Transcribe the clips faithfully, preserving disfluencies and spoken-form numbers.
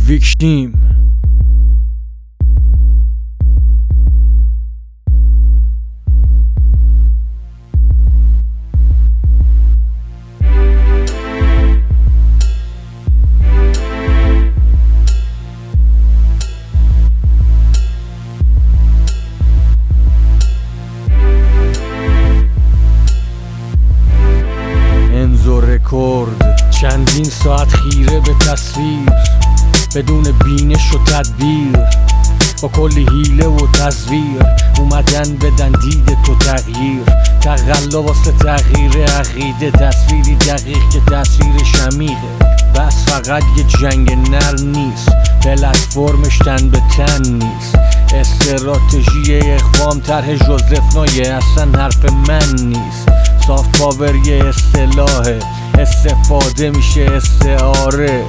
ویکتیم. رکورد چندین ساعت خیره به تصویر، بدون بینش و تدبیر، با کلی حیله و تزویر اومدن بدن دید تو تغییر. تقلا واسه تغییر عقیده، تصویری دقیق که تصویرش عمیقه. بس فقط یه جنگ نر نیست، پلتفرمش تن به تن نیست. استراتژی اقوام طرح جوزف نایه اصلا حرف من نیست. سافت پاور یه اصطلاحه، استفاده میشه استعاره،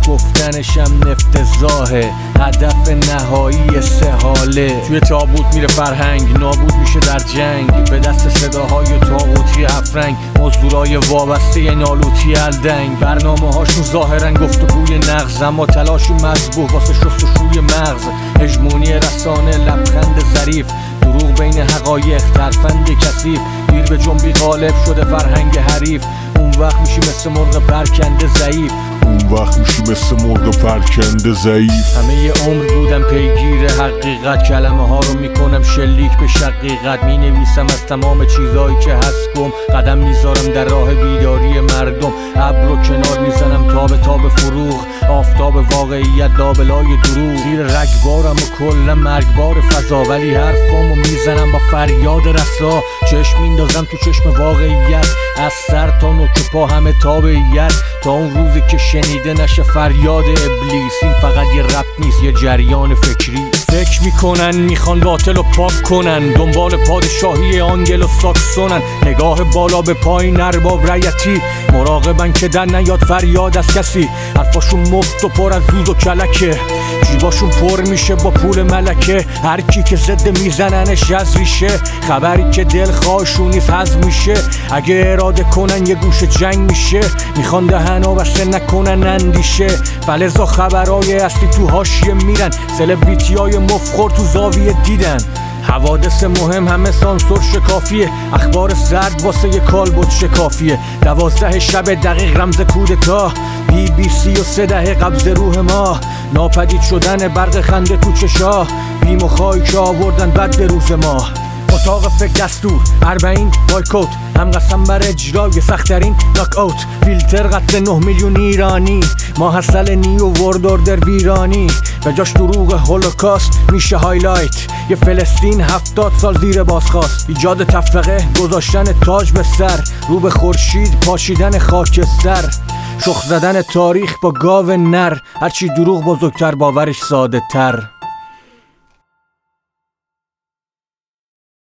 گفتنشم افتضاحه، هدف نهایی استحاله. توی تابوت میره فرهنگ، نابود میشه در جنگ، به دست صداهای طاغوتی افرنگ، مزدورای وابسته نالوتی الدنگ. برنامه هاشون ظاهرن گفتگوی نغز، اما تلاشی مذبوح واسه شستشوی مغز. هژمونی رسانه، لبخند ظریف، دروغ بین حقایق، ترفند کثیف. دیر به جنبی غالب شده فرهنگ حریف، اون وقت میشی مثل مرغ پرکنده ضعیف. اون وقت میشی مثل مرغ پرکنده ضعیف. همه ی عمر بودم پیگیر حقیقت، کلمه ها رو میکنم شلیک به شقیقت. مینویسم از تمام چیزایی که هست گم، قدم میذارم در راه بیداری مردم. ابر رو کنار میزنم تا به تاب فروغ، آفتاب واقعیت لابلای دروغ. زیر رگبارم و کلا مرگبار فضا، ولی حرفامو میزنم با فریاد رسا. چشم میندازم تو چشم واقعیت، از سر تا نوک پا همه تابعیت، تا اون روزی که شنیده نشه فریاد ابلیس. این فقط یه رپ نیست، یه جریان فکری. فکر میکنن میخوان باطل رو پاک کنن، دنبال پادشاهی آنگل و ساکسونن. نگاه بالا به پایین ارباب رعیتی، مراقبن که در نیاد فریاد از کسی. حرفاشون مفت و پر از دوز و کلکه، جیباشون پر میشه با پول ملکه. هر کی که زده میزننش از ریشه، خبری که دل خواهشون نیست هضم میشه. اگه اراده کنن یه گوشه جنگ میشه، میخوان دهنا بسته نکنن اندیشه. فلزا خبرای اصلی تو حاشیه میرن، سلبریتیای مفخور تو زاویه دیدن. حوادث مهم همه سانسور شکافیه، اخبار زرد واسه یه کالبد شکافیه. دوازده شب دقیق رمز کودتا، بی بی سی و سه دهه قبض روح ما. ناپدید شدن برق خنده تو چشا، بیم و خواهی که آوردن بد به روز ما. اتاق فکر دستور اربعین بایکوت، هم قسم بر اجرای سخت‌ترین ناک اوت. فیلتر قتل نه میلیون ایرانی، ما حسل نیو ورد اوردر ویرانی. به جاش دروغ هولوکاست میشه هایلایت، یه فلسطین هفتاد سال زیر بازخواست. ایجاد تفرقه، گذاشتن تاج به سر، رو به خورشید پاشیدن خاکستر. شخ زدن تاریخ با گاو نر، هرچی دروغ بزرگتر باورش ساده تر.